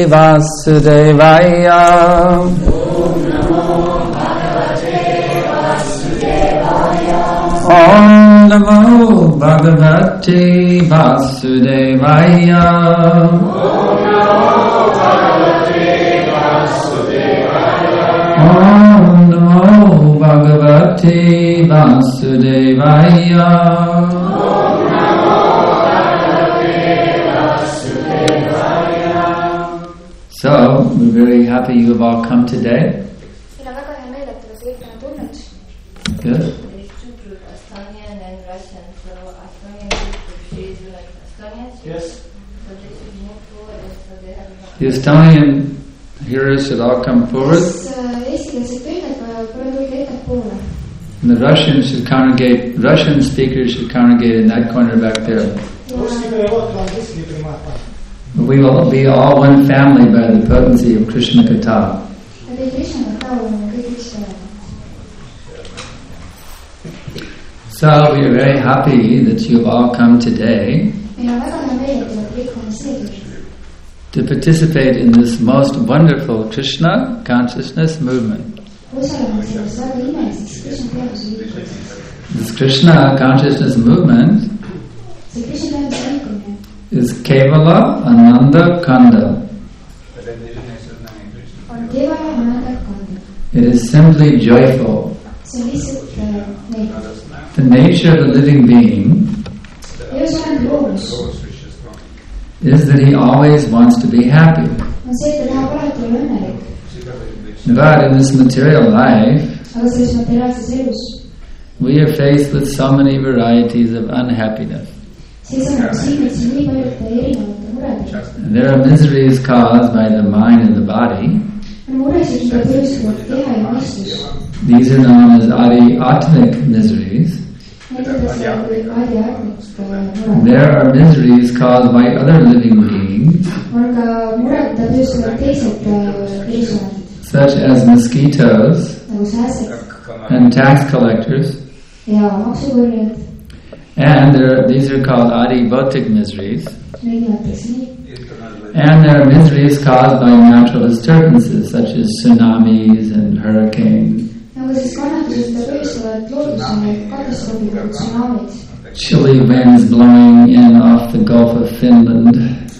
Vasudevaya. Om Namo Bhagavate Vasudevaya. Om Namo Bhagavate Vasudevaya. So, we're very happy you have all come today. Good. Yes. The Estonian hearers should all come forward. And the Russian should congregate, Russian speakers should congregate in that corner back there. We will be all one family by the potency of Krishna Katha. So we are very happy that you have all come today to participate in this most wonderful Krishna consciousness movement. This Krishna consciousness movement is Kevala Ananda Kanda. It is simply joyful. The nature of the living being is that he always wants to be happy. But in this material life, we are faced with so many varieties of unhappiness. There are miseries caused by the mind and the body. These are known as adi-atmic miseries. There are miseries caused by other living beings, such as mosquitoes and tax collectors. And these are called adi-bhautic miseries. And there are miseries caused by natural disturbances, such as tsunamis and hurricanes. Chilly winds blowing in off the Gulf of Finland.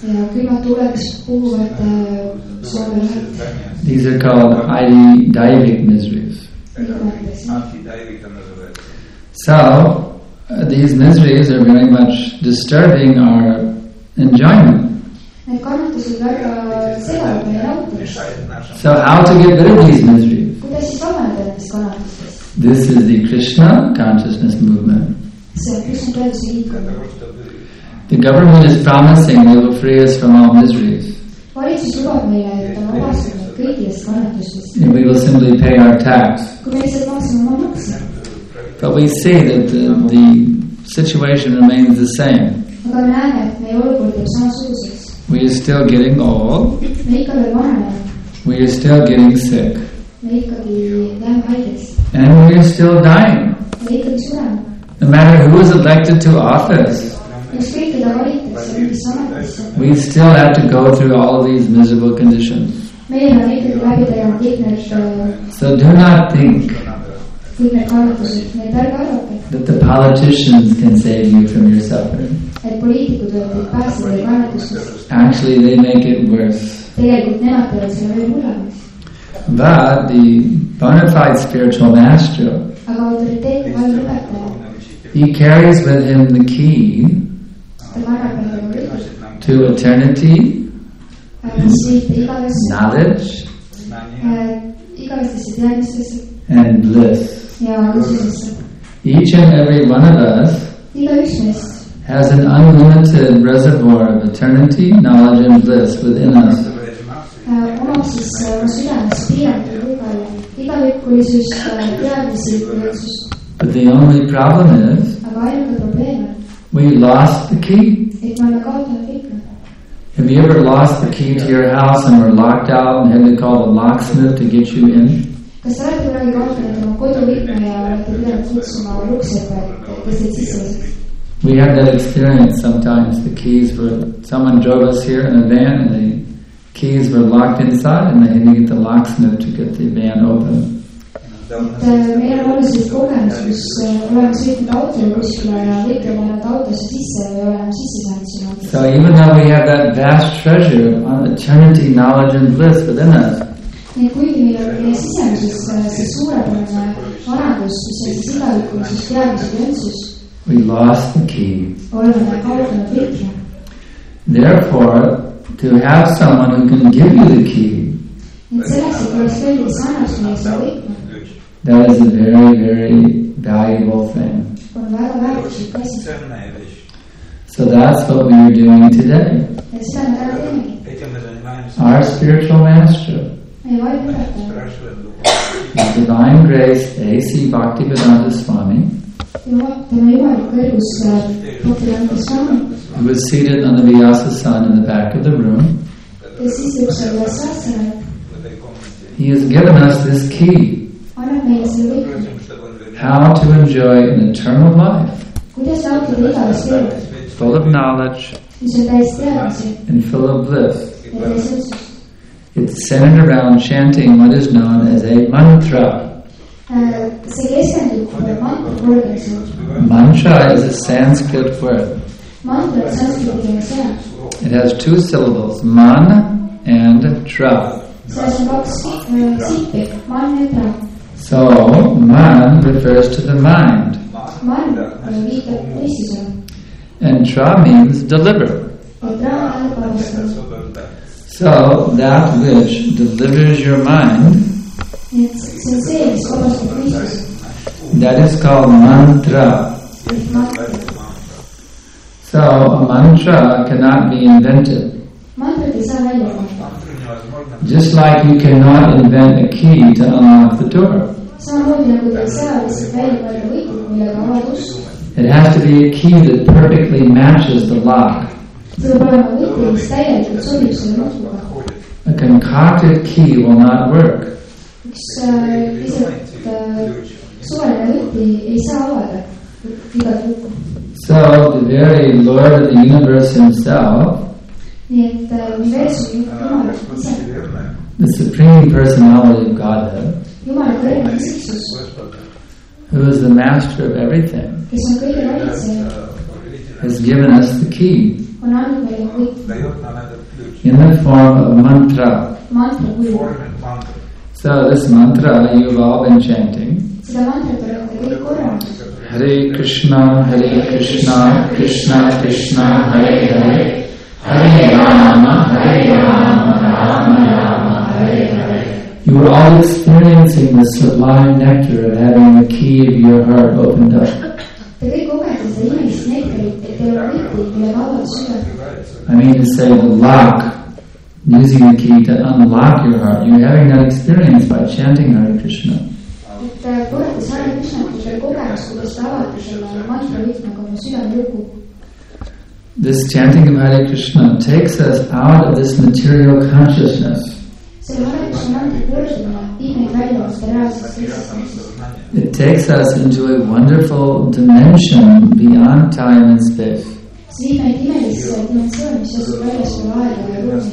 These are called adi-daivic miseries. So, these miseries are very much disturbing our enjoyment. So how to get rid of these miseries? This is the Krishna consciousness movement. The government is promising they will free us from all miseries. And we will simply pay our tax. But we see that the situation remains the same. We are still getting old. We are still getting sick. And we are still dying. No matter who is elected to office, we still have to go through all of these miserable conditions. So do not think that the politicians can save you from your suffering. Actually, they make it worse. But the bona fide spiritual master, he carries with him the key to eternity, knowledge, and bliss. Each and every one of us has an unlimited reservoir of eternity, knowledge, and bliss within us. But the only problem is we lost the key. Have you ever lost the key to your house and were locked out and had to call the locksmith to get you in? We have that experience sometimes. The keys were, someone drove us here in a van and the keys were locked inside and they had to get the locksmith to get the van open. Meil on olnud sellised kogemus, kus oleme sõitnud autole kuskile ja kõik on jäänud autosse sisse ja ei ole enam sisse saanud sinna. So even though we have that vast treasure of eternity, knowledge and bliss within us, nii kuigi meil on meie sisemises see suurepärane varandus, mis on siis igavikulisus, teadmised ja üldsus, we lost the key. oleme kaotanud võtme. Therefore, to have someone who can give you the key, et selleks, et oleks kõigil sarnast meie seda võtme, that is a very, very valuable thing. on väga väärtuslik asi. So that's what we are doing today. Ja seda me täna teemegi. Our spiritual master, Meie vaimne õpetaja, His Divine Grace A.C. Bhaktivedanta Swami, tema jumalik kõrgus Bhaktivedanta Swami, who was seated on the Vyasa-san in the back of the room, kes istub seal Vyasa-sanal, he has given us this key, annab meile selle võtme. how to enjoy an eternal life, Kuidas nautida igavest elu, full of knowledge mis on täis teadmisi and full of bliss. ja täis õitsust. It's centered around chanting what is known as a mantra. See keskendub mantra korraldamisele. Mantra is a Sanskrit word. Mantra on sanskriti sõna. It has two syllables, man and tra. Selles on kaks sippi, man ja tra. So, man refers to the mind, Man viitab mõistusele and tra means deliver. ja tra tähendab vabastada. So, that which delivers your mind, Nii et see on see, mis vabastab mõistust. that is called mantra. Ehk mantra. So, a mantra cannot be invented. Mantrat ei saa välja mõelda. Just like you cannot invent a key to unlock the door. Samamoodi nagu te ei saa lihtsalt välja mõelda võitlust, millega avada usk. It has to be a key that perfectly matches the lock. See peab olema võitlus, mis täielikult sobib selle nutkuga. A concocted key will not work. Üks lihtsalt suvaline võti ei saa avada igat lukku. So, the very Lord of the universe himself, Nii et universumi Jumal ise, the Supreme Personality of Godhead, Jumala kõrgem isiksus, who is the master of everything, kes on kõige valitseja, has given us the key on andnud meile võtme in the form of mantra. mantra kujul. So, this mantra you've all been chanting. Seda mantrat olete kõik korranud. Hare Krishna, Krishna Krishna, Hare Hare, Hare Rama, Rama Rama, Hare Hare. You are all experiencing the sublime nectar of having the key of your heart opened up. Te kõik kogete seda imelist nektarit, et teil on võti, mille vabad süda. I mean to say the lock, using the key to unlock your heart. You're having that experience by chanting Hare Krishna. Et korrates Hare Krishnat, teil kogemus, kuidas te avate selle mantra võtmega oma südame luku. This chanting of Hare Krishna takes us out of this material consciousness. Selle Hare Krishna mantra kordamine viib meid välja materiaalsest eksistensist. It takes us into a wonderful dimension beyond time and space. See viib meid imelisse dimensiooni, mis asub väljaspool aega ja ruumi.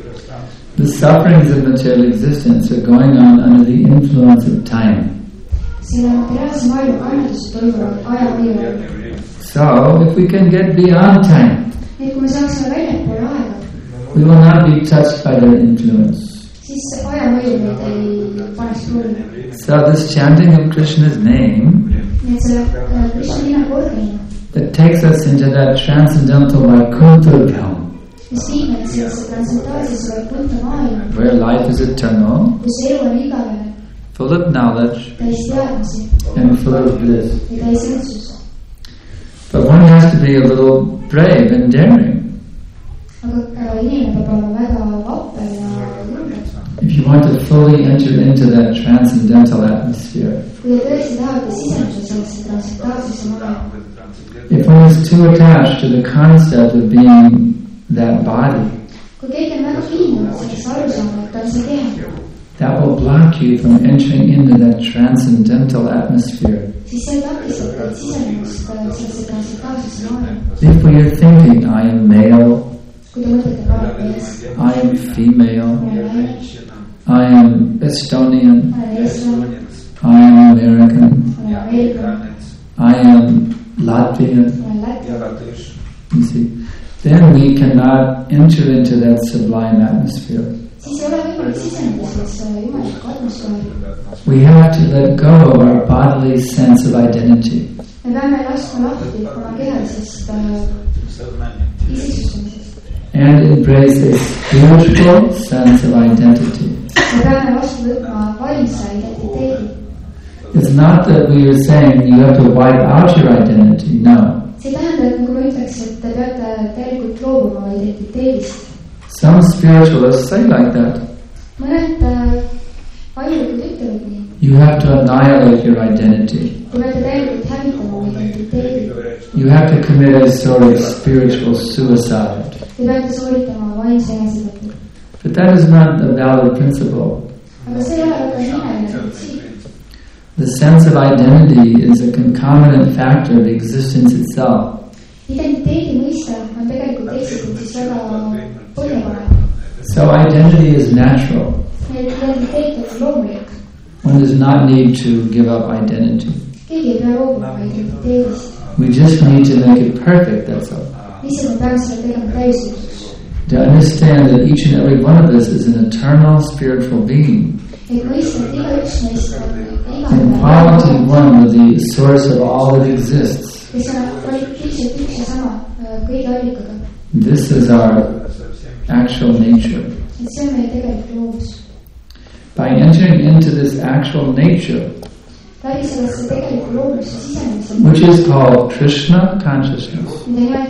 The sufferings of material existence are going on under the influence of time. Selle materiaalse maailma kannatused toimuvad aja mõjul. So, if we can get beyond time, Nii kui me saaksime väljapoole aega, we will not be touched by their influence. siis aja mõjul meid ei paneks proovi. So, this chanting of Krishna's name, Nii et selle Krishna nime kordamine, that takes us into that transcendental Vaikuntha realm, mis viib meid sellesse transcendentaalsesse Vaikuntha maailma, where life is eternal, kus elu on igavene, full of knowledge, täis teadmisi and full of bliss. ja täis õitsust. But one has to be a little brave and daring. Aga inimene peab olema väga vapper ja julge. If you want to fully enter into that transcendental atmosphere. Kui te tõesti tahate siseneda sellesse transcendentaalsesse maailma, If one is too attached to the concept of being that body, kui keegi on väga kiindunud sellesse arusaama, et ta on see keha, that will block you from entering into that transcendental atmosphere. siis see takistab teid sisenemast sellesse transcendentaalsesse maailma. If we are thinking, I am male, I am female. I am Estonian. I am American. I am Latvian. You see, then we cannot enter into that sublime atmosphere. We have to let go of our bodily sense of identity. And embrace a spiritual sense of identity. It's not that we are saying you have to wipe out your identity, no. Some spiritualists say like that. You have to annihilate your identity. You have to commit a sort of spiritual suicide. But that is not a valid principle. The sense of identity is a concomitant factor of existence itself. So identity is natural. One does not need to give up identity. We just need to make it perfect, that's all. To understand that each and every one of us is an eternal spiritual being. In quality one with the source of all that exists. This is our actual nature. By entering into this actual nature, which is called Krishna consciousness.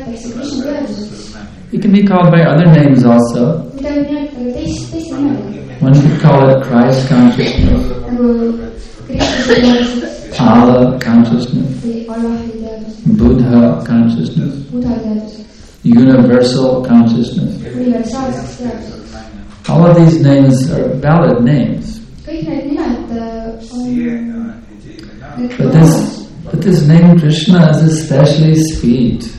It can be called by other names also. One could call it Christ consciousness, Allah consciousness, Buddha consciousness, universal consciousness. All of these names are valid names. But this name Krishna is especially sweet.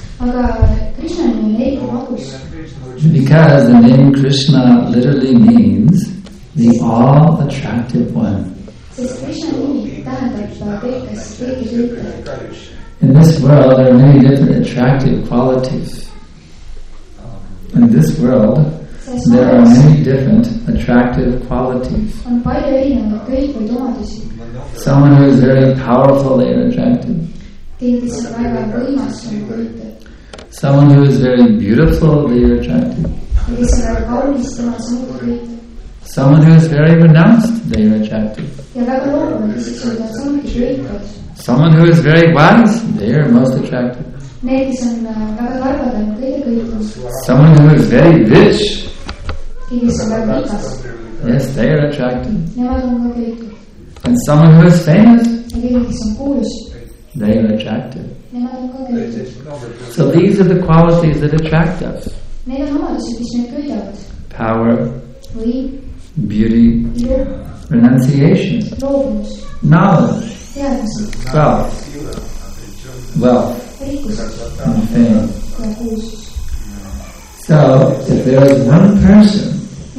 Because the name Krishna literally means the all-attractive one. In this world, there are many different attractive qualities. In this world, there are many different attractive qualities. Someone who is very powerful, they are attractive. Someone who is very beautiful, they are attractive. Someone who is very renounced, they are attractive. Someone who is very wise, they are most attractive. Someone who is very rich, yes, they are attractive. And someone who is famous, they are attractive. So these are the qualities that attract us. Power, beauty, renunciation, knowledge, wealth, and fame. So if there is one person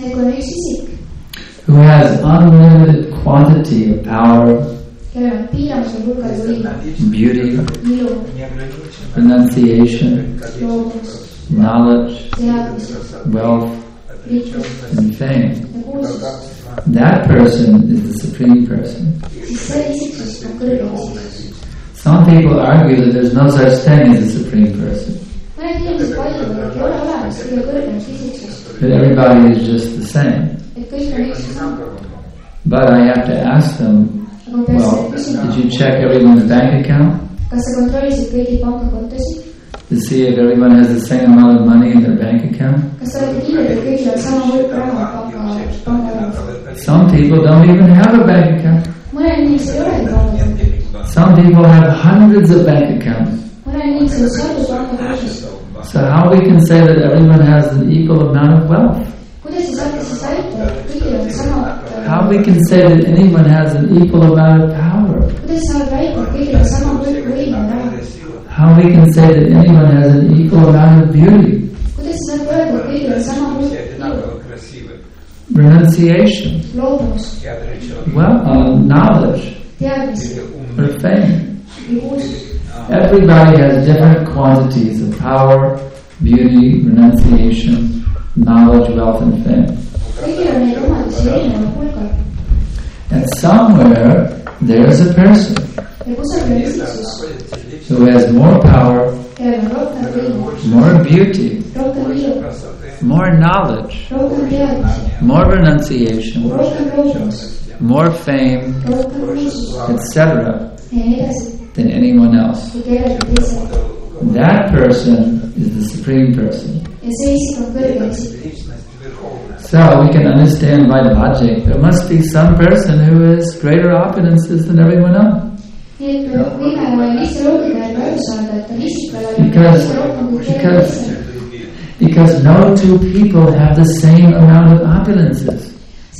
who has unlimited quantity of power, beauty, renunciation, knowledge, wealth, and fame, that person is the supreme person. Some people argue that there's no such thing as a supreme person. That everybody is just the same. But I have to ask them, well, did you check everyone's bank account? To see if everyone has the same amount of money in their bank account? Some people don't even have a bank account. Some people have hundreds of bank accounts. So how we can say that everyone has an equal amount of wealth? How we can say that anyone has an equal amount of power? How we can say that anyone has an equal amount of beauty? renunciation, knowledge, or fame. Everybody has different quantities of power, beauty, renunciation, knowledge, wealth, and fame. And somewhere there's a person who has more power, more beauty, more knowledge, more renunciation, more fame, etc. than anyone else. That person is the Supreme Person. So we can understand by logic, there must be some person who has greater opulences than everyone else. Because no two people have the same amount of opulences.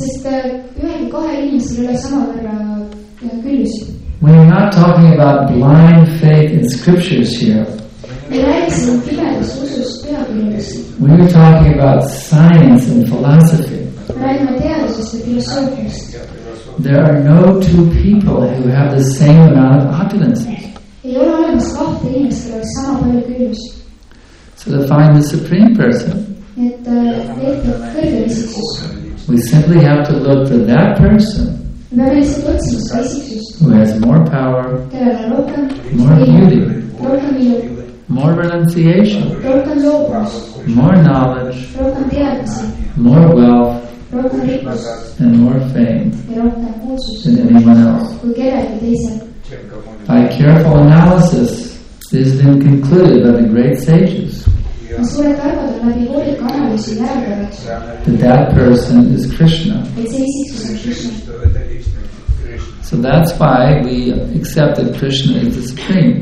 We're not talking about blind faith in scriptures here. We are talking about science and philosophy. There are no two people who have the same amount of opulences. So to find the Supreme Person, we simply have to look for that person who has more power, more beauty, more renunciation, more knowledge, more wealth, and more fame than anyone else. By careful analysis, it has been concluded by the great sages that that person is Krishna. So that's why we accept that Krishna is the Supreme.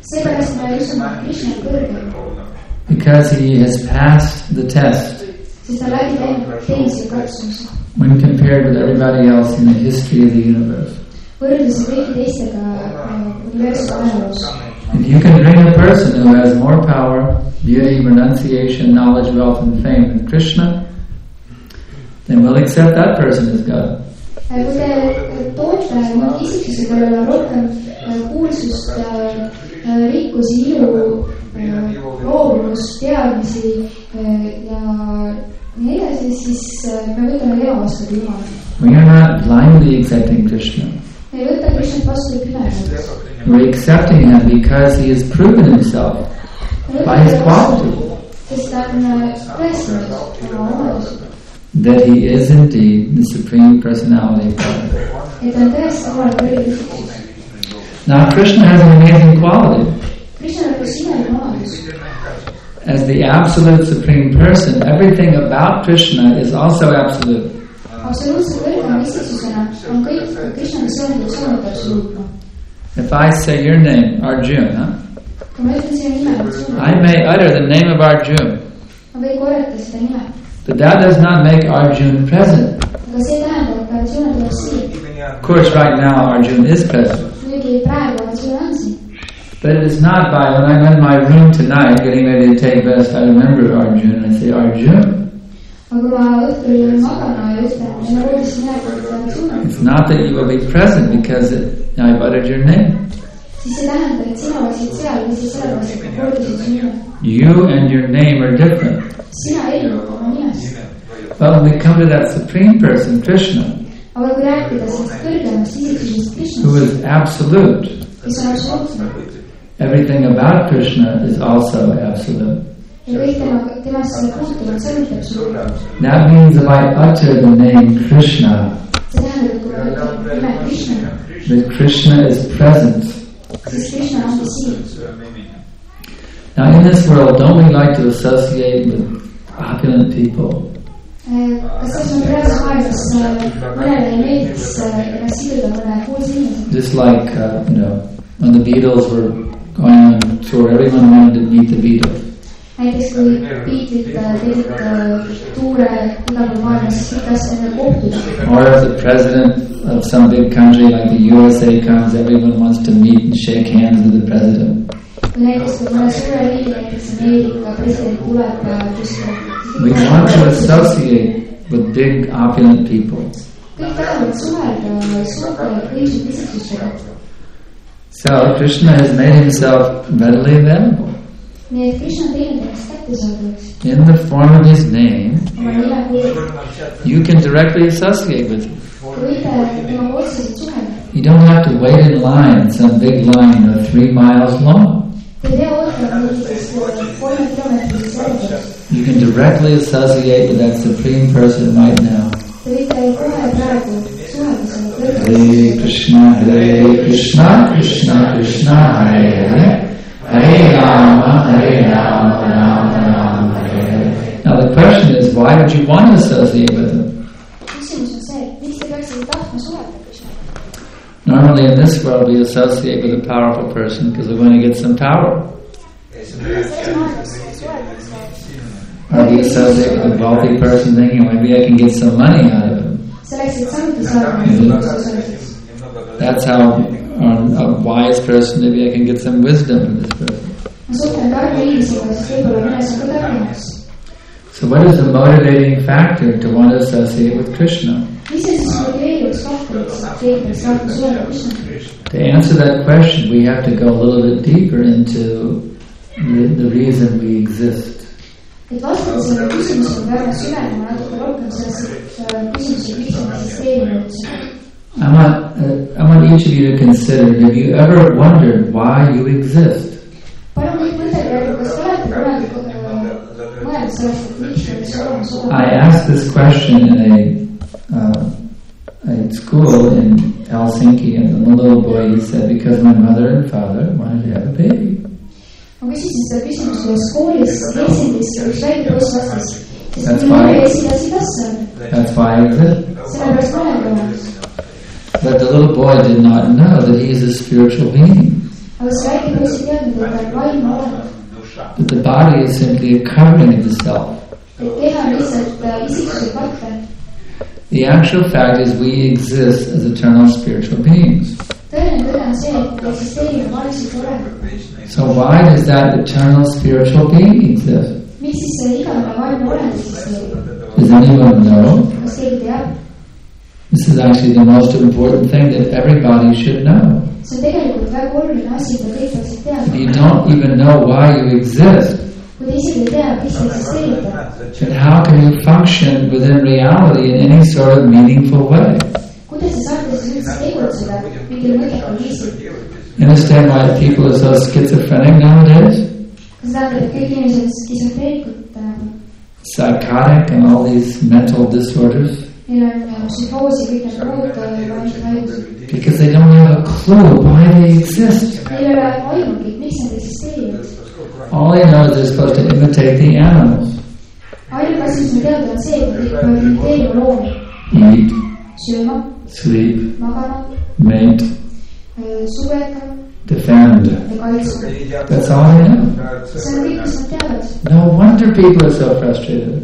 Because he has passed the test when compared with everybody else in the history of the universe. If you can bring a person who has more power, beauty, renunciation, knowledge, wealth, and fame than Krishna, then we'll accept that person as God. Kui te toote isiksuse, kellel on rohkem kuulsust, rikkusi, ilu, loovust, teadmisi ja nii edasi, siis me võtame hea vastu Jumala. We are not blindly accepting Krishna. Me ei võta Krishnat vastu pimedalt. We're accepting him because he has proven himself by his quality. Sest ta on tõestanud oma omadusega. That he is indeed the Supreme Personality of God. Now Krishna has an amazing quality. As the absolute Supreme Person, everything about Krishna is also absolute. If I say your name, Arjuna, I may utter the name of Arjuna. But that does not make Arjuna present. Of course, right now Arjuna is present. But it is not by when I'm in my room tonight getting ready to take rest, I remember Arjuna and I say, Arjuna. It's not that you will be present because I've uttered your name. You and your name are different. But when we come to that Supreme Person, Krishna, who is absolute, everything about Krishna is also absolute. That means if I utter the name Krishna, that Krishna is present. Now in this world, don't we like to associate with opulent people? Just like, when the Beatles were going on tour, everyone wanted to meet the Beatles. Or if the president of some big country like the USA comes, everyone wants to meet and shake hands with the president. We want to associate with big opulent people. So Krishna has made himself readily available. In the form of his name, you can directly associate with him. You don't have to wait in line, some big line 3 miles long. You can directly associate with that Supreme Person right now. Hare Krishna, Krishna Krishna, Hare Hare, Hare Rama, Rama Rama, Hare Hare. Now the question is, why would you want to associate with him? Normally in this world we associate with a powerful person because we're going to get some power. Or we associate with a wealthy person thinking maybe I can get some money out of him. That's how a wise person, maybe I can get some wisdom from this person. So what is the motivating factor to want to associate with Krishna? To answer that question, we have to go a little bit deeper into the reason we exist. I want each of you to consider, have you ever wondered why you exist? I asked this question in a school in Helsinki, and the little boy, he said, because my mother and father wanted to have a baby. That's why I exist. But the little boy did not know that he is a spiritual being. That the body is simply a covering of the self. The actual fact is we exist as eternal spiritual beings. So why does that eternal spiritual being exist? Does anyone know? This is actually the most important thing that everybody should know. If you don't even know why you exist, then how can you function within reality in any sort of meaningful way? You understand why people are so schizophrenic nowadays? Psychotic and all these mental disorders? Because they don't have a clue why they exist. All they know is they're supposed to imitate the animals. Eat, sleep, mate, defend. That's all they know. No wonder people are so frustrated.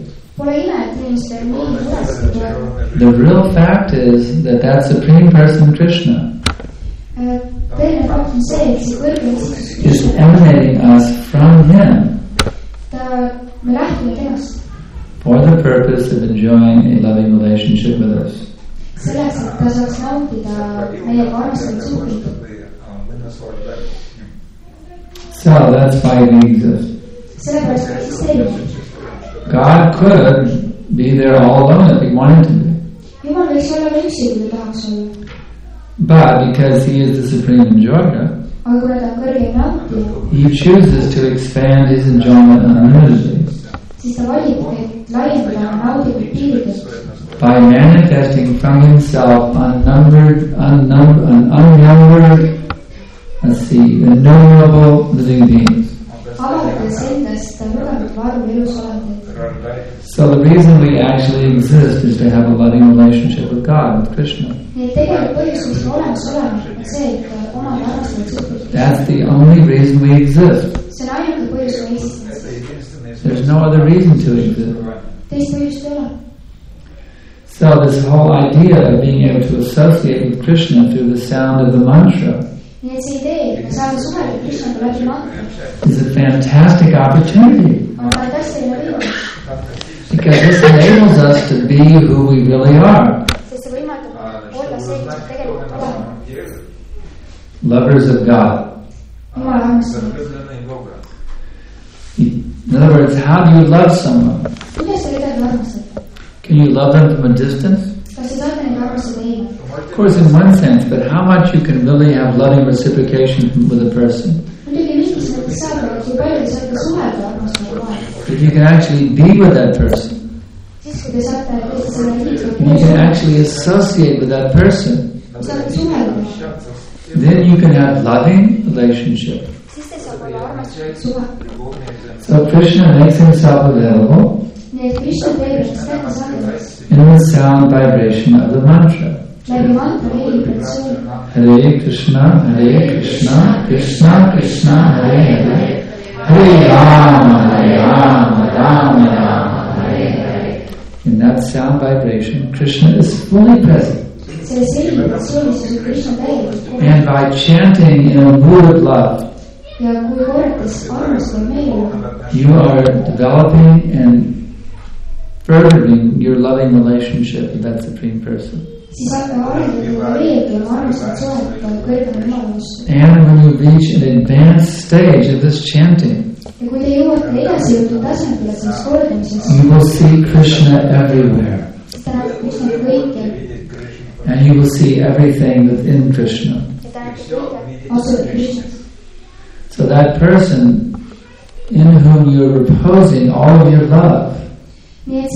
The real fact is that Supreme Person Krishna is emanating us from Him for the purpose of enjoying a loving relationship with us. So that's why we exist. God could be there all alone if He wanted to be. But because He is the supreme enjoyer, He chooses to expand His enjoyment unlimitedly by manifesting from Himself innumerable living beings. So the reason we actually exist is to have a loving relationship with God, with Krishna. That's the only reason we exist. There's no other reason to exist. So this whole idea of being able to associate with Krishna through the sound of the mantra is a fantastic opportunity. Because this enables us to be who we really are. Lovers of God. In other words, how do you love someone? Can you love them from a distance? Of course, in one sense, but how much you can really have loving reciprocation with a person? If you can actually be with that person, you can actually associate with that person, then you can have loving relationship. So Krishna makes himself available in the sound vibration of the mantra. Hare Krishna, Krishna Krishna, Hare Hare, Hare Rama, Rama Hare Hare. In that sound vibration, Krishna is fully present. And by chanting in a mood of love, you are developing and furthering your loving relationship with that Supreme Person. And when you reach an advanced stage of this chanting, you will see Krishna everywhere. And you will see everything within Krishna. So that person in whom you are reposing all of your love will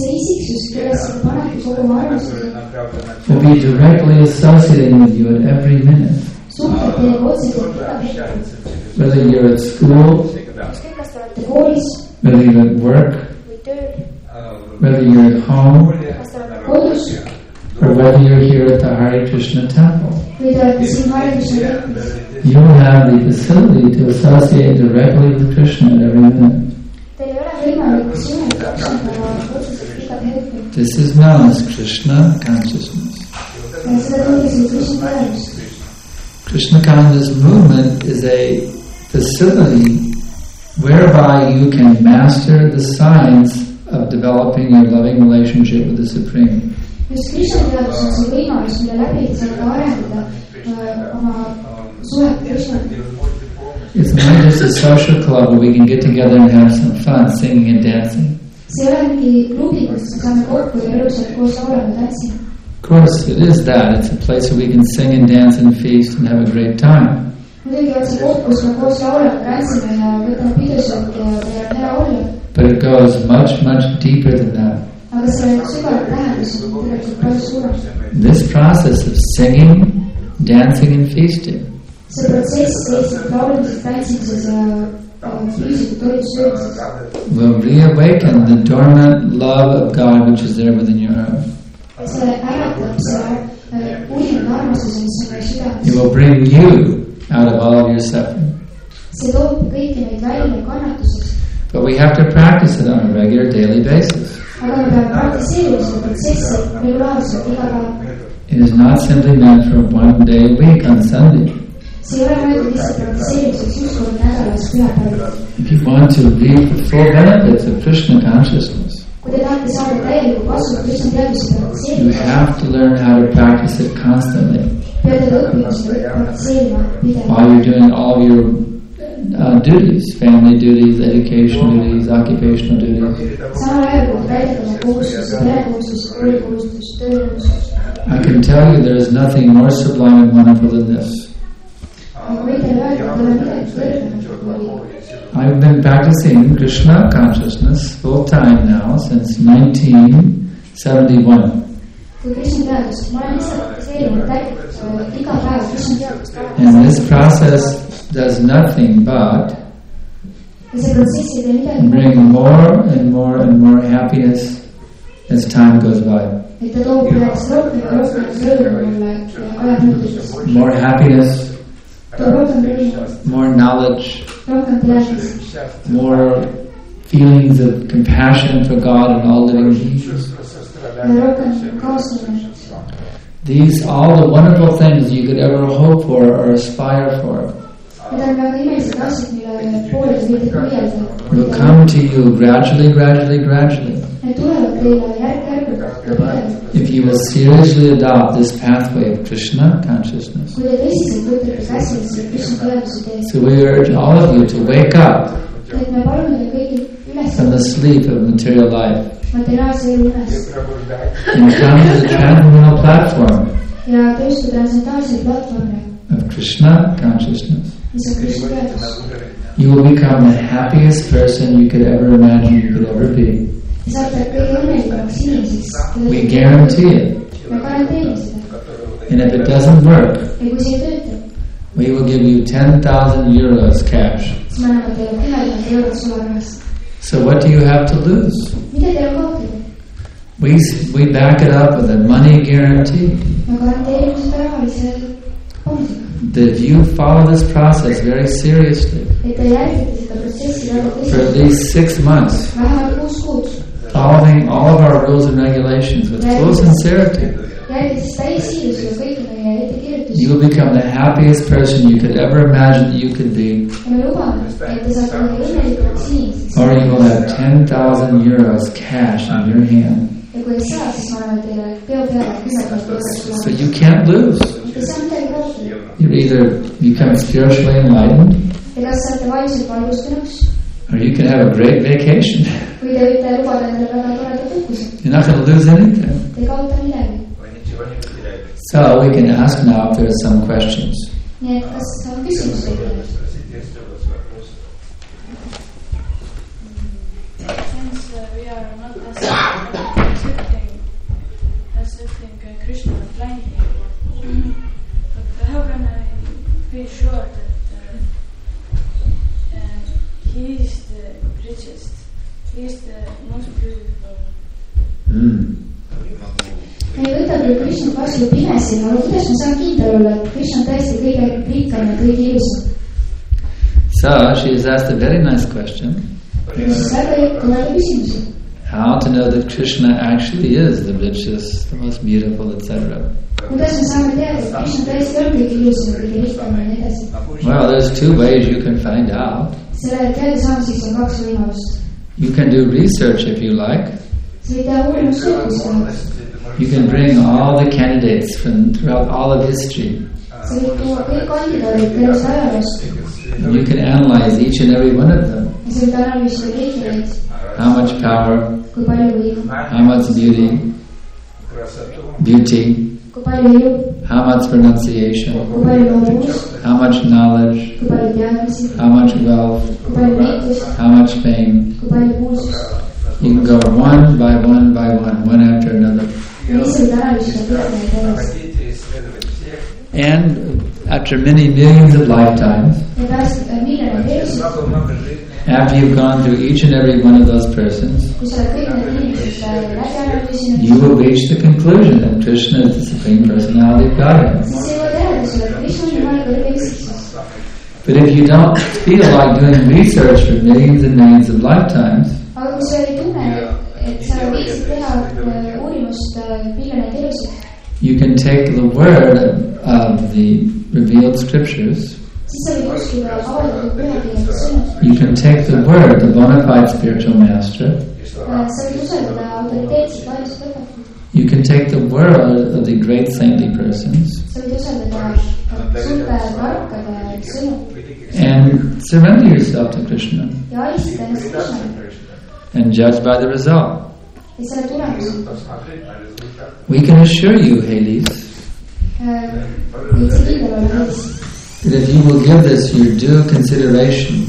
be directly associating with you at every minute. Whether you're at school, whether you're at work, whether you're at home, or whether you're here at the Hare Krishna temple. You will have the facility to associate directly with Krishna at every minute. This is known as Krishna consciousness. Krishna consciousness movement is a facility whereby you can master the science of developing your loving relationship with the Supreme. It's not just a social club where we can get together and have some fun singing and dancing. Of course, it is that. It's a place where we can sing and dance and feast and have a great time. But it goes much, much deeper than that. This process of singing, dancing and feasting will reawaken the dormant love of God which is there within your heart. It will bring you out of all of your suffering. But we have to practice it on a regular daily basis. It is not simply meant for one day a week on Sunday. If you want to reap the full benefits of Krishna consciousness, you have to learn how to practice it constantly. While you're doing all your duties, family duties, education duties, occupational duties. I can tell you there is nothing more sublime and wonderful than this. I've been practicing Krishna consciousness full time now since 1971. And this process does nothing but bring more and more and more happiness as time goes by. More happiness, more knowledge, more feelings of compassion for God and all living beings. These, all the wonderful things you could ever hope for or aspire for, will come to you gradually, gradually, gradually. If you will seriously adopt this pathway of Krishna consciousness, so we urge all of you to wake up from the sleep of material life and come to the transcendental platform of Krishna consciousness. You will become the happiest person you could ever imagine you could ever be. We guarantee it. And if it doesn't work, we will give you 10,000 euros cash. So what do you have to lose? We back it up with a money guarantee. That if you follow this process very seriously for at least 6 months, following all of our rules and regulations with full sincerity, you will become the happiest person you could ever imagine that you could be. Or you will have 10,000 euros cash in your hand. So you can't lose. You either become spiritually enlightened, or you can have a great vacation. You're not going to lose anything. So we can ask now if there are some questions. Since we are not accepting Krishna blindly, but how can I be sure that he is the richest, he is the most beautiful? Meil võtab ju Krishna vastu pimesi, aga kuidas ma saan kindel olla, et Krishna on tõesti kõige rikkam ja kõige ilusam? So she has asked a very nice question. How to know that Krishna actually is the richest, the most beautiful, etc. Well, there's 2 ways you can find out. You can do research if you like. You can bring all the candidates from throughout all of history. And you can analyze each and every one of them. How much power, how much beauty, how much pronunciation, how much knowledge, how much wealth, how much fame. You can go one by one by one after another. And after many millions of lifetimes, after you've gone through each and every one of those persons, you will reach the conclusion that Krishna is the Supreme Personality of Godhead. But if you don't feel like doing research for millions and millions of lifetimes, you can take the word of the revealed scriptures. You can take the word, the bona fide spiritual master. You can take the word of the great saintly persons and surrender yourself to Krishna and judge by the result. We can assure you, Hades, that if you will give this your due consideration,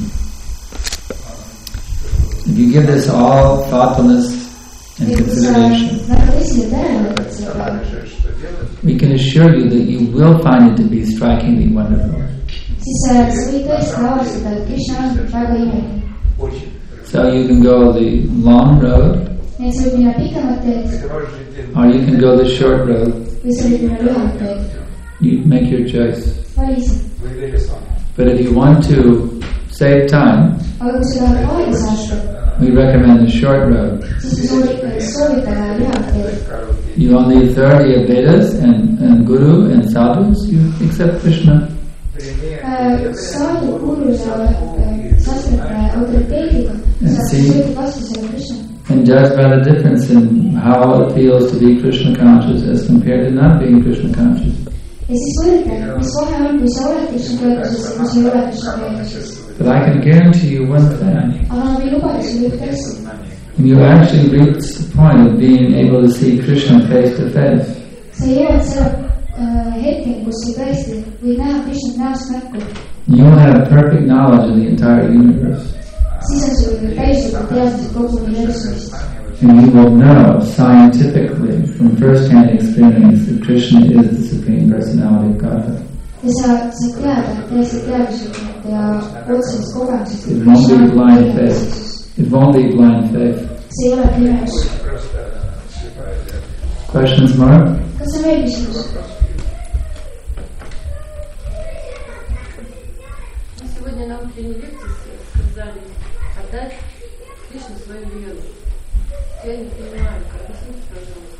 if you give this all thoughtfulness and consideration, we can assure you that you will find it to be strikingly wonderful. So you can go the long road, or you can go the short road. You make your choice. But if you want to save time, we recommend the short road. You only 30 Vedas and Guru and Sadhus, you accept Krishna. and judge by the difference in how it feels to be Krishna conscious as compared to not being Krishna conscious. But I can guarantee you one thing. When you actually reach the point of being able to see Krishna face to face, you will have perfect knowledge of the entire universe. And you will know scientifically from first-hand experience that Krishna is the Supreme Personality of Godhead. It won't be blind faith. It won't be blind faith. Questions, Mark? Сегодня на утренней лекции сказали отдать Кришне свою веру. Я не понимаю, как объяснить, пожалуйста.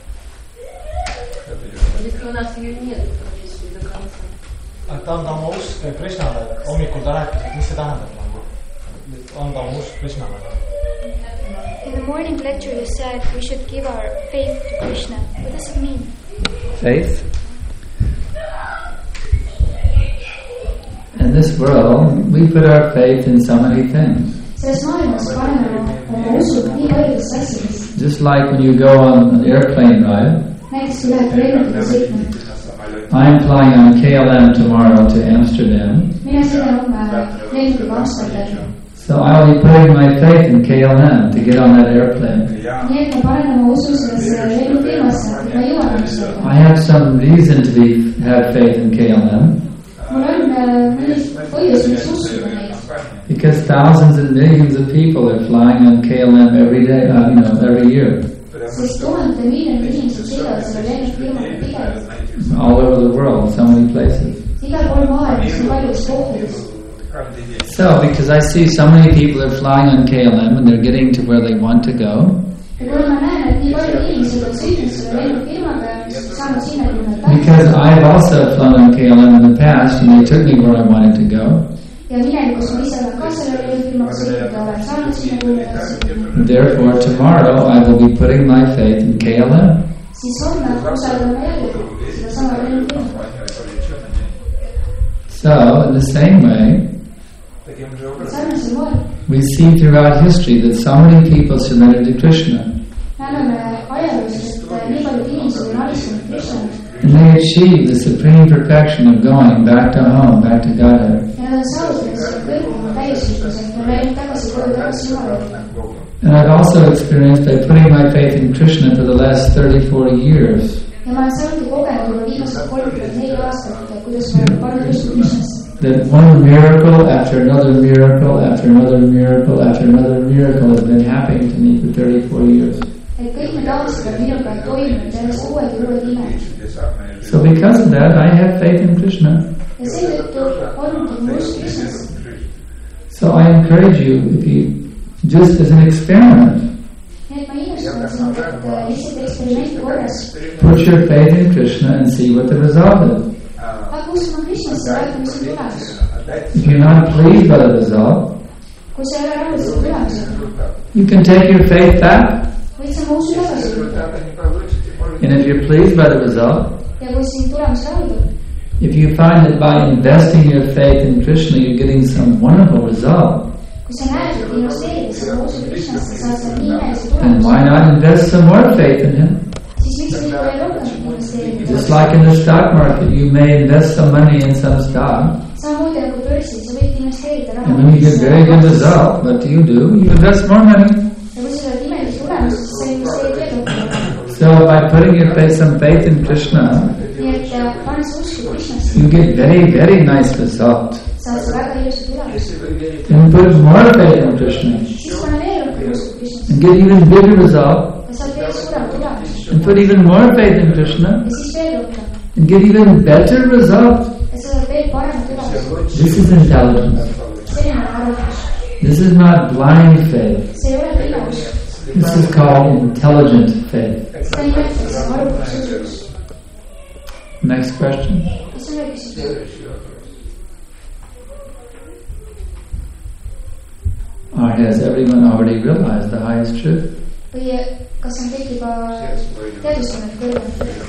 Если у нас ее нет практически до конца. Että antaa mun uskoa Krishnalle, että omikko rääkkiset, missä se tähendab nagu? Antaa mun uskoa Krishnalle. In the morning lecture you said we should give our faith to Krishna. What does it mean? Faith? In this world, we put our faith in so many things. Just like when you go on an airplane ride, I'm flying on KLM tomorrow to Amsterdam. So I'll be putting my faith in KLM to get on that airplane. I have some reason to have faith in KLM. Because thousands and millions of people are flying on KLM every day, every year. All over the world, so many places. So, because I see so many people are flying on KLM and they're getting to where they want to go. Because I've also flown on KLM in the past and they took me where I wanted to go. Therefore, tomorrow I will be putting my faith in KLM. So, in the same way, we see throughout history that so many people surrendered to Krishna. And they achieved the supreme perfection of going back to home, back to Godhead. And I've also experienced by putting my faith in Krishna for the last 34 years. That one miracle after another miracle after another miracle after another miracle has been happening to me for 34 years. So because of that, I have faith in Krishna. So I encourage you, if you just as an experiment, put your faith in Krishna and see what the result is. If you're not pleased by the result, you can take your faith back. And if you're pleased by the result, if you find that by investing your faith in Krishna you're getting some wonderful result, then why not invest some more faith in Him? Just like in the stock market, you may invest some money in some stock. And when you get very good result, what do? You invest more money. So by putting your some faith in Krishna, you get very, very nice result. Then put more faith in Krishna and get even bigger result. And put even more faith in Krishna and get even better result. This is intelligence. This is not blind faith. This is called intelligent faith. Next question. Has everyone already realized the highest truth? või kas on kõik juba teadvustanud kõrgemalt?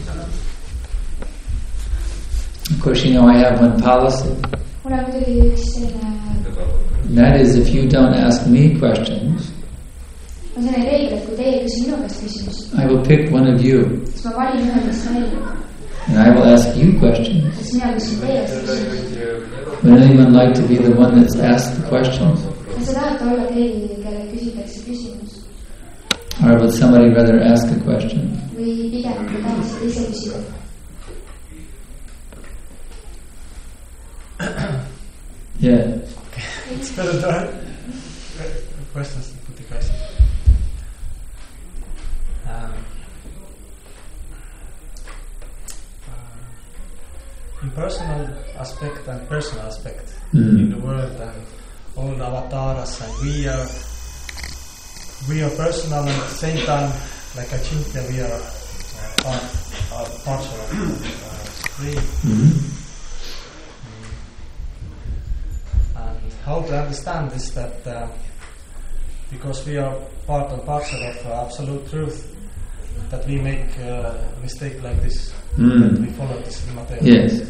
Of course, you know I have one policy. Mul on muidugi üks selline... That is, if you don't ask me questions, on selline reegel, et kui teie küsi minu käest küsimusi, I will pick one of you. Siis ma valin ühendast välja. And I will ask you questions. Siis mina küsin teie küsimusi. Would anyone like to be the one that's asked the questions? Kas sa tahate olla keegi, kelle küsitakse küsimus? Or would somebody rather ask a question? Või pigem te tahaksite ise küsida? Yeah. It's better to have questions than put the questions. Impersonal aspect and personal aspect in the world, and all the avatars, and we are personal, and at the same time, like Achintya, we are partial supreme. And how to understand this, that because we are part and parcel of absolute truth, that we make mistake like this. We follow this material. Yes.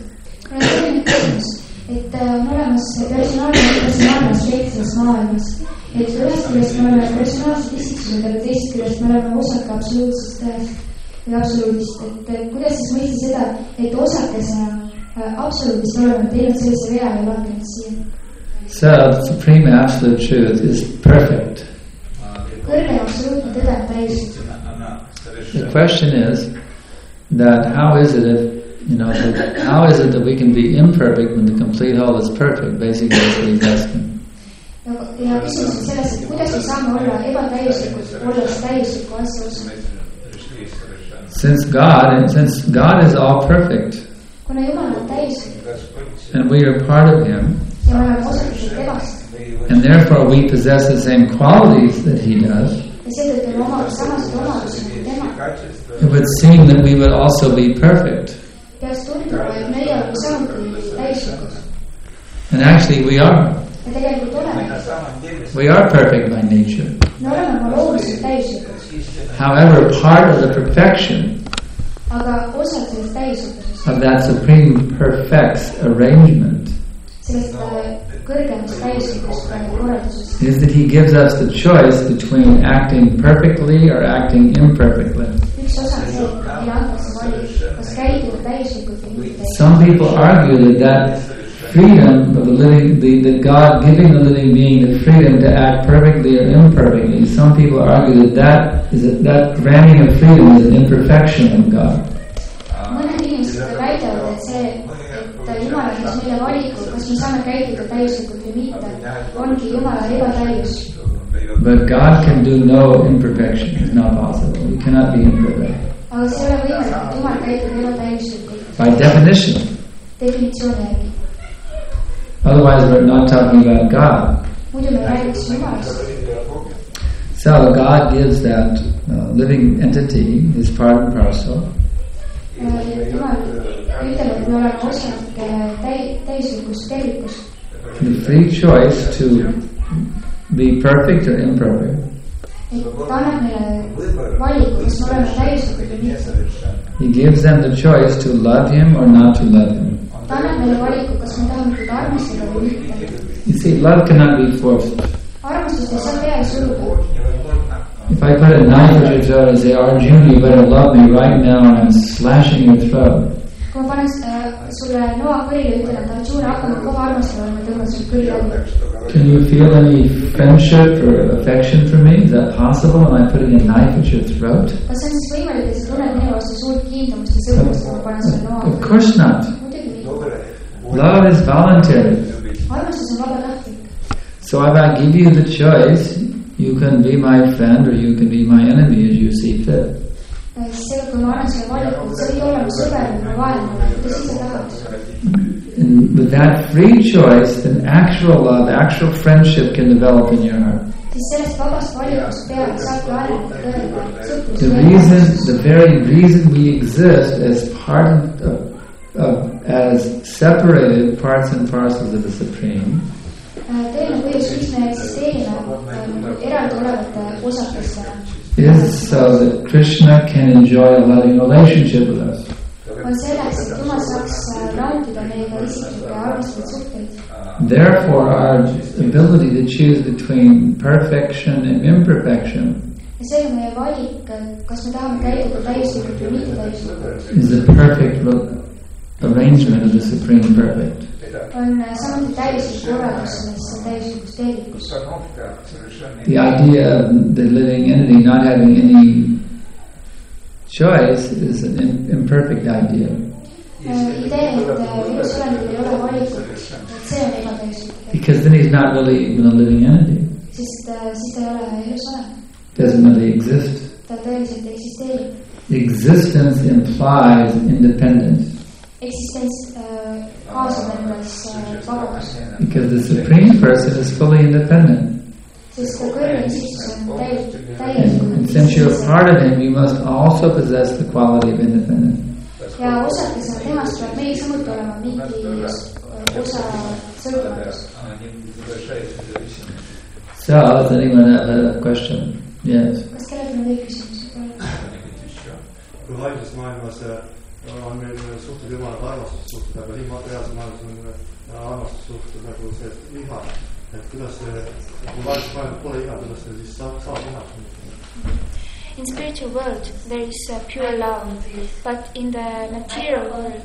Et on olemas personaalne aspekt selles maailmas. Et ühest küljest me oleme personaalsed isiksused, aga teisest küljest me oleme osake absoluutsest tõest või absoluudist. Et kuidas siis mõista seda, et osakesena absoluudist oleme teinud sellise vea ja langenud siia? So, the supreme absolute truth is perfect. Kõrgem absoluutne tõde on täiesti. The question is that how is it that we can be imperfect when the complete whole is perfect? Basically, that's what he's asking. Ja küsimus on selles, et kuidas me saame olla ebatäiuslikud, olles täiusliku asja osa. Since God is all perfect, kuna Jumal on täiuslik, and we are part of Him, ja me oleme osakused temast, and therefore we possess the same qualities that He does, ja seetõttu me omame samased omadusi nagu tema. It would seem that we would also be perfect. Peaks tunduma, et meie oleme samuti täiuslikud. And actually we are. Ja tegelikult oleme. We are perfect by nature. Me oleme oma loomuliselt täiuslikud. However, part of the perfection aga osad sellest täiuslikkusest, of that supreme perfects arrangement, sellest kõrgemast täiuslikust korraldusest, is that He gives us the choice between acting perfectly or acting imperfectly. Üks osa on see, et meile antakse valik, kas käituda täiuslikult või mitte. Some people argue that freedom of the living, that God giving the living being the freedom to act perfectly or imperfectly. Some people argue that granting of freedom is an imperfection of God. Mõned inimesed väidavad, et see, et Jumal andis meile valiku, kas me saame käituda täiuslikult või mitte, ongi Jumala ebatäius. But God can do no imperfection. It's not possible. He cannot be imperfect. Aga see ei ole võimalik, et Jumal käitub ebatäiuslikult. By definition. Definitsiooni järgi. Otherwise, we're not talking about God. Muidu me räägiks Jumalast. So God gives that living entity, his part and parcel. Jumal ütleb, et me oleme osake täislikust tervikust. The free choice to be perfect or imperfect. Et ta annab meile valiku, kas me oleme täislikud või mitte. He gives them the choice to love him or not to love him. Ta annab meile valiku, kas me tahame teda armastada või mitte. You see, love cannot be forced. Armastust ei saa peale suruda. If I put a knife at your throat and say, Arjuna, you better love me right now, and I'm slashing your throat. Kui ma panen sulle noa kõrile, ütlen, et Arjuna hakkame kohe armastama, ja ma tõmban sulle kõri läbi. Can you feel any friendship or affection for me? Is that possible? Am I putting a knife at your throat? Kas see on siis võimalik, et sa tunned minu vastu suurt kiindumust ja sõbrust, kui ma panen sulle noa? Of course not. Muidugi mitte. Love is voluntary. Armastus on vabatahtlik. So if I give you the choice, you can be my friend or you can be my enemy as you see fit. Seega, kui ma annan sulle valikut, sa võid olla mu sõber või mu vaenlane, kuidas ise tahad. And with that free choice, then actual love, actual friendship can develop in your heart. Siis sellest vabast valikust peale saabki areneda tõeline sõprus. The very reason we exist as part as separated parts and parcels of the Supreme. Tõeline põhjus, miks me eksisteerime eraldi olevate osakestena. Is so that Krishna can enjoy a loving relationship with us. On selleks, et Jumal saaks nautida meiega isiklikke armastavaid suhteid. Therefore, our ability to choose between perfection and imperfection Ja seega meie valik, kas me tahame käituda täiuslikult või mitte täiuslikult, is the perfect arrangement of the Supreme Perfect. on samuti täiuslik korraldus selles täiuslikus teelikus. The idea of the living entity not having any choice is an imperfect idea. Idee, et virusolendil ei ole valikut, et see on ebatäiuslik. Because then he's not really even a living entity. Sest siis ta ei ole virusolend. Doesn't really exist. Ta tõeliselt eksisteerib. Existence implies independence. Eksistents kaasab endas vabadust. Because the Supreme Person is fully independent. Sest kõrge isiksus on täielikult. And since you're part of him, you must also possess the quality of independence. Ja osakesena temast peab meil samuti olema mingi osa sõltumatust. So, does anyone have a question? Yes. Kas kellelgi on veel küsimusi? Kui haiglas maailmas on meil suhted jumalaga armastussuhted, aga nii materiaalse maailmas on armastussuhted nagu see liha. Et kuidas see, kui haiglas maailmas pole iha, kuidas see siis saab iha? In spiritual world there is pure love, but in the material world,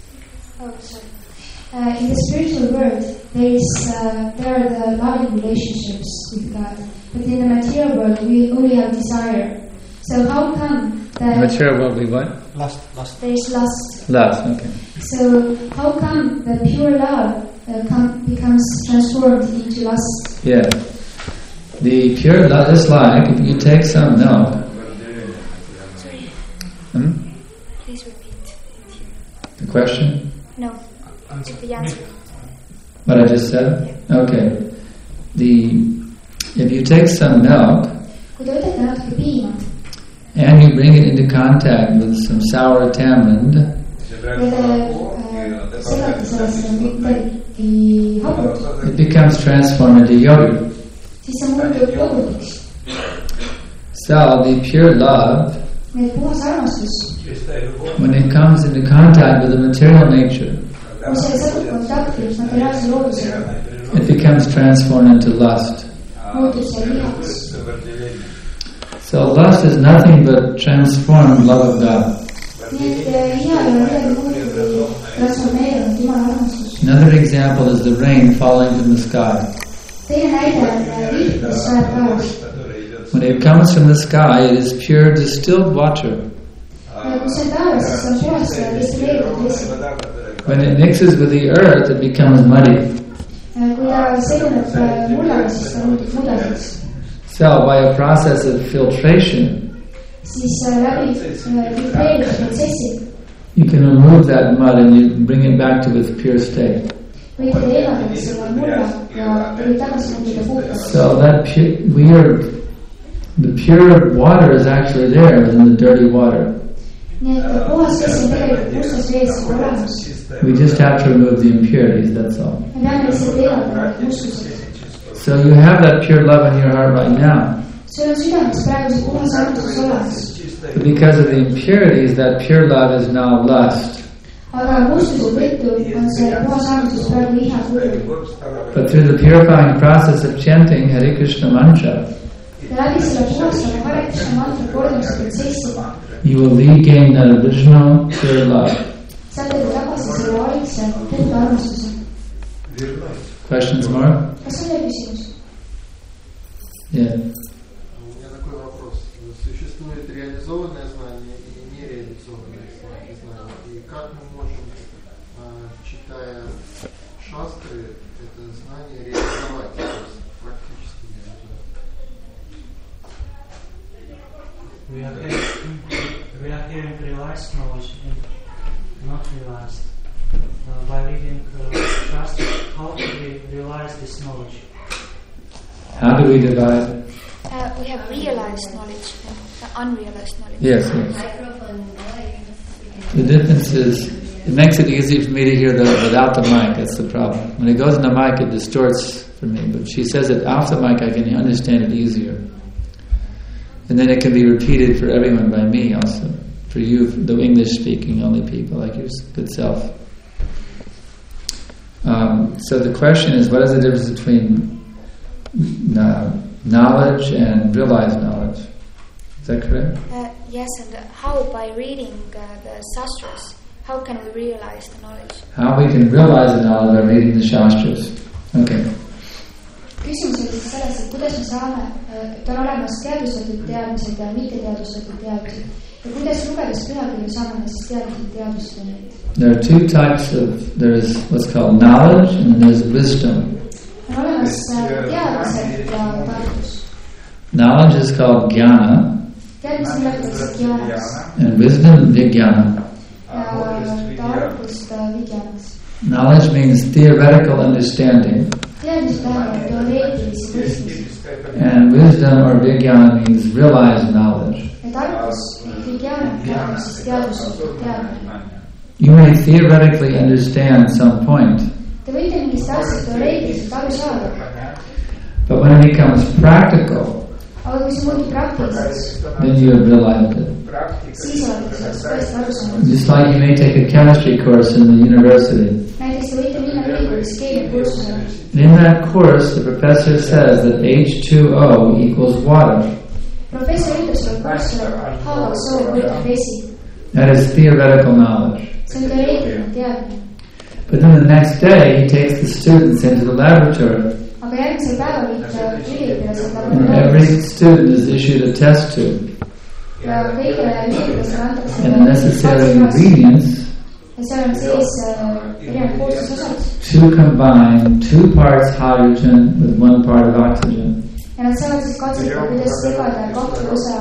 in the spiritual world there are the loving relationships with God, but in the material world we only have desire. So how come that material world we what? Lust. There is lust. Lust, okay. So how come the pure love becomes transformed into lust? Yeah. The pure love is like if you take some milk. please repeat. The question? No, the answer. What I just said? Yeah. Okay. If you take some milk Kui te võtate natuke piima and you bring it into contact with some sour tamarind, ja te segate sellesse midagi haput, it becomes transformed into yogurt. siis see muutub jogurtiks. So the pure love, Need puhas armastus, when it comes into contact with the material nature, kui see satub kontakti materiaalse loodusega, it becomes transformed into lust. muutub see lihaks. So lust is nothing but transformed love of God. Nii et liha ei ole midagi muud kui transformeerunud Jumala armastus. Another example is the rain falling from the sky. Teine näide on liht, mis sajab taevast. When it comes from the sky, it is pure distilled water. Kui see on taevas, siis on puhas destilleeritud vesi. When it mixes with the earth, it becomes muddy. Kui ta seguneb mullaga, siis ta muutub mudaseks. So by a process of filtration, Siis läbi filtreerimisprotsessi you can remove that mud and you bring it back to its pure state. võite te eemaldada selle mulla ja te võite tagasi muutuda puhtaks. So that the pure water is actually there in the dirty water. Nii et puhas vesi on tegelikult mustas vees olemas. We just have to remove the impurities, that's all. Me peame lihtsalt eemaldama mustused. So you have that pure love in your heart right now. Sul on südames praegu see puhas armastus olemas. But because of the impurities, that pure love is now lust. Aga mustuse tõttu on see puhas armastus praegu liha kujul. But through the purifying process of chanting Hare Krishna mantra, Ja läbi selle puhastava Hare Krishna mantra kordamisprotsessi you will regain that original pure love. saate te tagasi selle algse puhta armastuse. Questions more? Kas on veel küsimus? Yeah. У меня такой вопрос. Существует реализованное знание и нереализованное знание. И как мы можем, читая шастры, это знание реализовать, то есть практически реализовать? We are hearing realized knowledge and not realized. By reading Shastra, how do we realize this knowledge? How do we divide? We have realized knowledge and unrealized knowledge. Yes, yes. The difference is, it makes it easy for me to hear without the mic, that's the problem. When it goes in the mic, it distorts for me. But she says that off the mic I can understand it easier. And then it can be repeated for everyone by me also. For you, the English-speaking only people, like your good self. So the question is, what is the difference between knowledge and realized knowledge? Is that correct? Yes, and how by reading the Shastras, how can we realize the knowledge? How we can realize the knowledge by reading the Shastras. Okay. Küsimus oli siis selles, et kuidas me saame, et on olemas teadvustatud teadmised ja mitteteadvustatud teadmised. Ja kuidas lugedes pühakirju saame me siis teadmised teadvustada neid? There are two types of, there is what's called knowledge and there is wisdom. On olemas teadmised ja tarkus. Knowledge is called jnana. Teadmist nimetatakse jnanaks. And wisdom vijnana. Ja tarkust vijnanas. Knowledge means theoretical understanding. Teadmist tähendab teoreetilisi mõistmisi. And wisdom or vijnana means realized knowledge. Ja tarkus vijnana tähendab siis teadvustatud teadmine. You may theoretically understand some point. Te võite mingist asjast teoreetiliselt aru saada. But when it becomes practical, aga kui see muutub praktiliseks, then you have realized it. Siis olete sellest tõesti aru saanud. Just like you may take a chemistry course in the university. Näiteks te võite minna ülikoolis keemiakursusele. In that course, the professor says that H2O equals water. Professor ütleb sulle kursusele, H2O võrdub vesi. That is theoretical knowledge. See on teoreetiline teadmine. But then the next day, he takes the students into the laboratory. Aga järgmisel päeval viib üliõpilased And every student is issued a test tube. Ja kõigile üliõpilasele antakse And the necessary ingredients ja seal on sees erinevad koostisosad. To combine 2 parts hydrogen with 1 part of oxygen. Ja nad saavad siis katsetada, kuidas segada 2 osa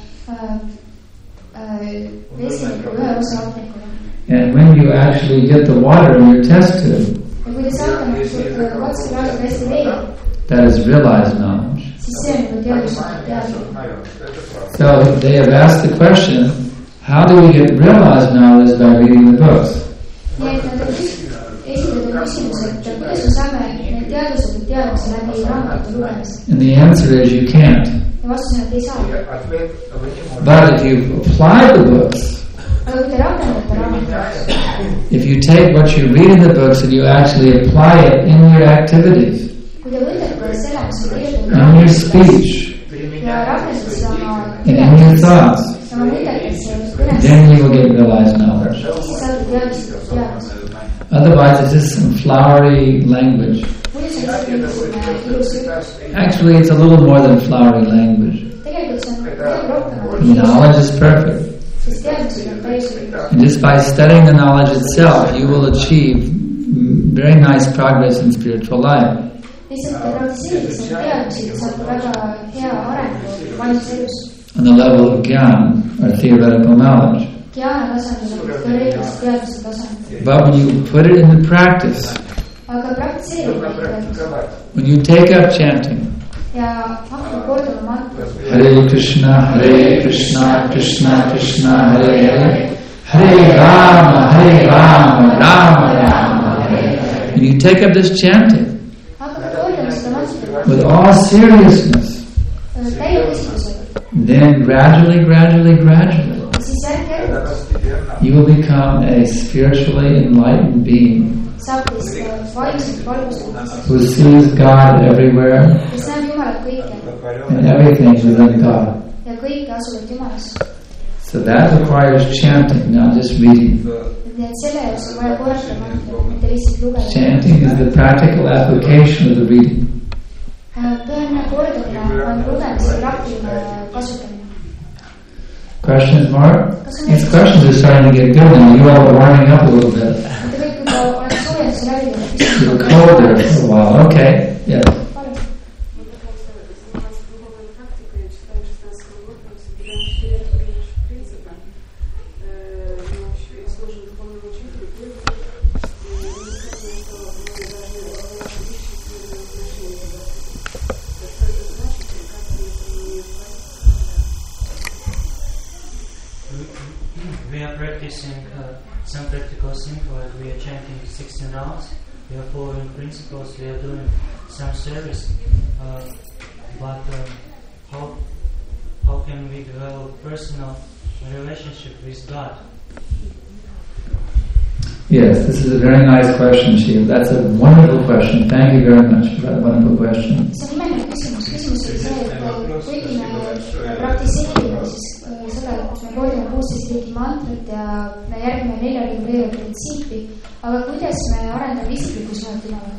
vesinikku 1 osa hapnikule. And when you actually get the water in your test tube, ja kui te saate katsetada hästi veidi, that is realized knowledge. siis see on nagu teadvustatud teadmine. So they have asked the question, how do we get realized knowledge by reading the books? Nii et nad on esitatud küsimus, et kuidas me saame need teadvustatud teadmisi läbi raamatute lugemise. And the answer is you can't. Ja vastus on, et ei saa. But if you apply the books, aga kui te rakendate raamatut, if you take what you read in the books and you actually apply it in your activities, kui te võtate selle, mis on kirjutatud in your speech, ja rakendate seda oma and in your thoughts, oma mõtetesse kõnes, then you will get realized knowledge. siis saate teadvustatud teadmist. Otherwise it's just some flowery language. Muidu see on mingisugune ilus jutt. Actually it's a little more than flowery language. Tegelikult see on rohkem. Knowledge is perfect. Sest teadmised on täiesti. And just by studying the knowledge itself, you will achieve very nice progress in spiritual life. Lihtsalt praktiseerides on teadmisi, saab väga hea arengu vaimses elus. On the level of jnana, or theoretical knowledge. Jnana tasandil on teoreetilise teadmise tasand. But when you put it into practice, aga praktiseerida teadmist. when you take up chanting, ja hakkab kordama mantrat. Hare Krishna, Krishna Krishna, Hare Hare, Hare Rama, Rama Rama, Hare. And you take up this chanting with all seriousness, then gradually, you will become a spiritually enlightened being who sees God everywhere and everything within God. So that requires chanting, not just reading. Chanting is the practical application of the reading. Questions, Mark? These questions are starting to get good now. You all are warming up a little bit. You were cold there for a while. Okay. Yeah. We are practicing some practical things, like we are chanting 16 rounds, we are following principles, we are doing some service, but how can we develop personal relationship with God? Yes, this is a very nice question, Sheila. That's a wonderful question. Thank you very much for that wonderful question. See on imeline küsimus. Küsimus oli see, et kuigi me praktiseerime siis seda, et me kordame 16 liiki mantrat ja me järgime 4 reguleerivat printsiipi, aga kuidas me arendame isiklikku suhet Jumalaga?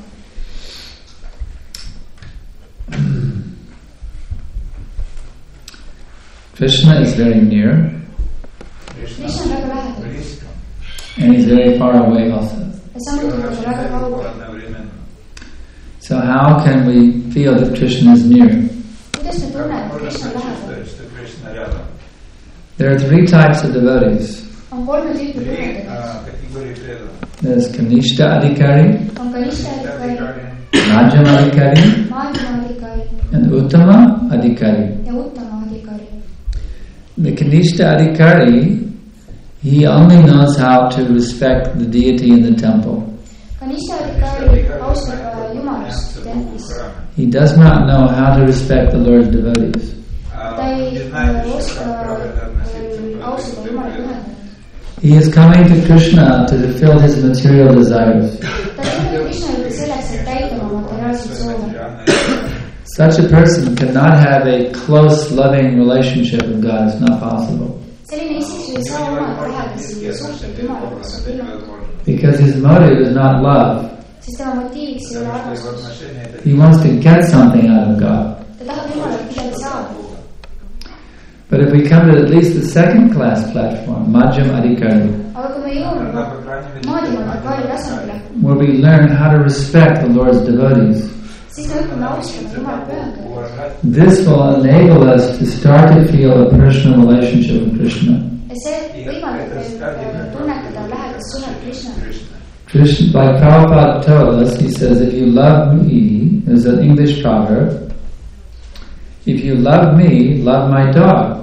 Krishna is very near. Krishna on väga lähedal. And he's very far away also. Ja samuti on ta väga kaugel. So how can we feel that Krishna is near? Kuidas me tunneme, et Krishna on lähedal? There are 3 types of devotees. On 3 tüüpi pühendajaid. There's Kanishta Adhikari, On Kanishta Adhikari, Madhyam Adhikari, Madhyam Adhikari and Uttama Adhikari. ja Uttama Adhikari. The Kanishta Adhikari, he only knows how to respect the deity in the temple. Kanishta Adhikari austab Jumalast templis. He does not know how to respect the Lord's devotees. Ta ei oska austada Jumala pühendajaid. He is coming to Krishna to fulfill his material desires. Ta tuleb Krishna juurde selleks, et täita oma materiaalseid soove. Such a person cannot have a close, loving relationship with God. It's not possible. Selline isiksus ei saa omada lähedasi suhteid Jumalaga, see on võimatu. Because his motive is not love. Sest tema motiiviks ei ole armastus. He wants to get something out of God. Ta tahab Jumalalt midagi saada. But if we come to at least the second class platform, Madhyam Adhikari, Aga kui me jõuame Madhyam Adhikari tasandile, where we learn how to respect the Lord's devotees, siis me õpime austama Jumala pühendajaid. this will enable us to start to feel a personal relationship with Krishna. Ja see võimaldab meil tunnetada lähedast suhet Krishnaga. Krishna, like Prabhupada told us, he says, if you love me, there's an English proverb, if you love me, love my dog.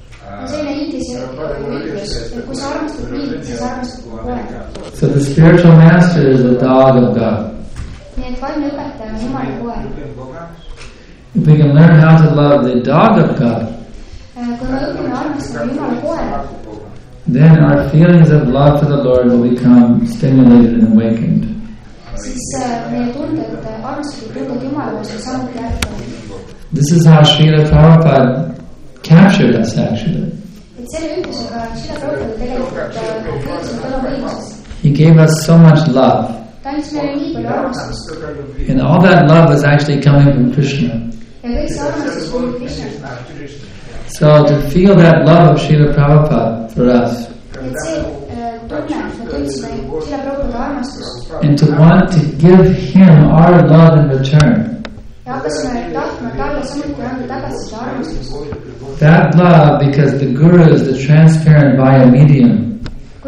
So the spiritual master is the dog of God. If we can learn how to love the dog of God, then our feelings of love for the Lord will become stimulated and awakened. This is how Srila Prabhupada captured us actually. He gave us so much love. And all that love is actually coming from Krishna. So to feel that love of Srila Prabhupada for us, and to want to give him our love in return, that love, because the Guru is the transparent via medium,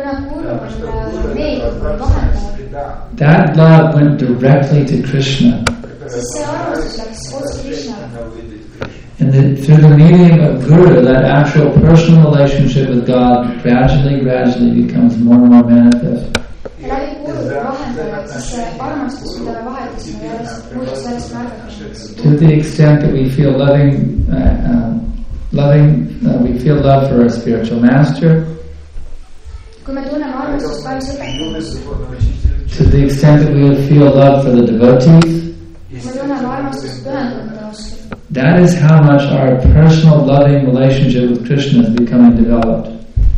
that love went directly to Krishna. And through the medium of Guru, that actual personal relationship with God gradually becomes more and more manifest. To the extent that we feel we feel love for our spiritual master. To the extent that we will feel love for the devotees. That is how much our personal loving relationship with Krishna is becoming developed.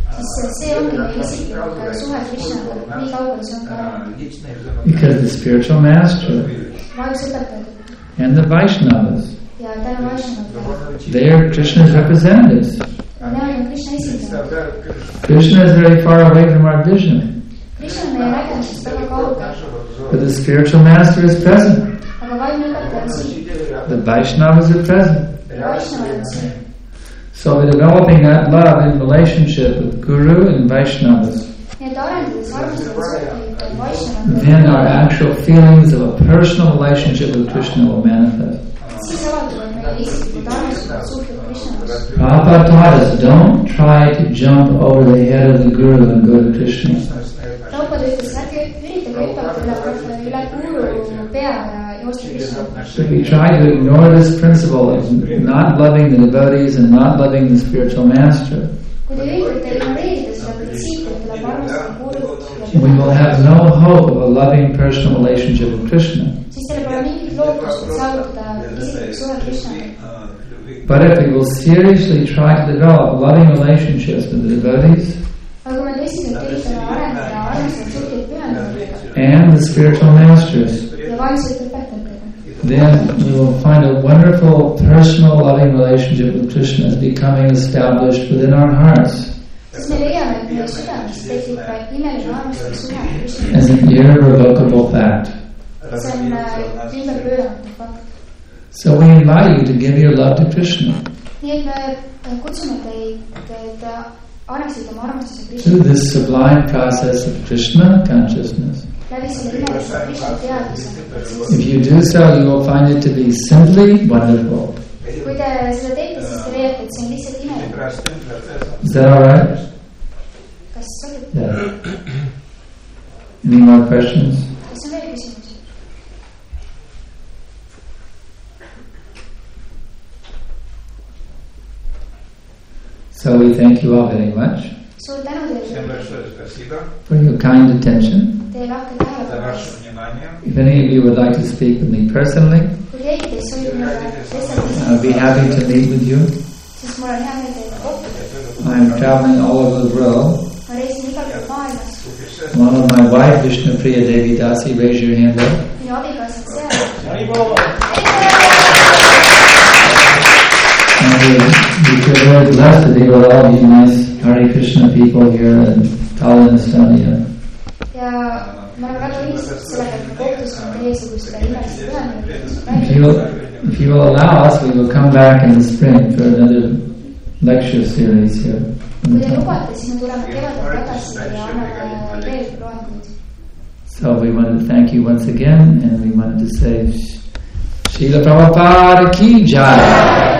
Because the spiritual master and the Vaishnavas, they are Krishna's representatives. Krishna is very far away from our vision. But the spiritual master is present. The Vaishnavas are present. So we're developing that love in relationship with Guru and Vaishnavas. Then our actual feelings of a personal relationship with Krishna will manifest. Prabhupada taught us, don't try to jump over the head of the Guru and go to Krishna. joosta Krishna. So we try to ignore this principle of not loving the devotees and not loving the spiritual master. Kui te üritate ignoreerida seda printsiipi, et tuleb armastada kuulut we will have no hope of a loving personal relationship with Krishna. siis teil pole mingit lootust, et saavutada isiklik suhe Krishnaga. But if we will seriously try to develop loving relationships with the devotees Aga kui me tõsiselt üritame arendada armastavat suhteid pühendajatega and the spiritual masters, ja vaimsete õpetajatega, then we will find a wonderful personal loving relationship with Krishna is becoming established within our hearts siis me leiame, et meie südames tekib imeline armastav suhe Krishnaga. as an irrevocable fact. See on ümberpööramatu fakt. So we invite you to give your love to Krishna Nii et me kutsume teid, et annaksite oma armastuse through Krishnaga this sublime process of Krishna consciousness. läbi selle imelise Krishna teadmise. If you do so, you will find it to be simply wonderful. Kui te seda teete, siis te leiate, et see on lihtsalt imeline. Is that all right? Kas sobib? Yeah. Any more questions? Kas on veel küsimusi? So we thank you all very much Suur tänu teile for your kind attention. teie lahke tähelepanu eest. If any of you would like to speak with me personally, Kui keegi teist soovib minuga I'll be happy to meet with you. siis mul on hea meel teiega kohtuda. I'm traveling all over the world. Ma reisin igal pool maailmas. One of my wife, Vishnu Priya Devi Dasi, raise your hand up. Minu abikaasad seal. And we feel very blessed to be with all of you nice Hare Krishna people here in Tallinn, Estonia. Ja ma olen väga õnnistatud sellega, et ma kohtusin teiesuguste imeliste If you will allow us, we will come back in the spring for another lecture series here. Kui te lubate, siis me tuleme kevadel tagasi ja anname veel loenguid. So we want to thank you once again, and we wanted to say, Srila Prabhupada ki jai.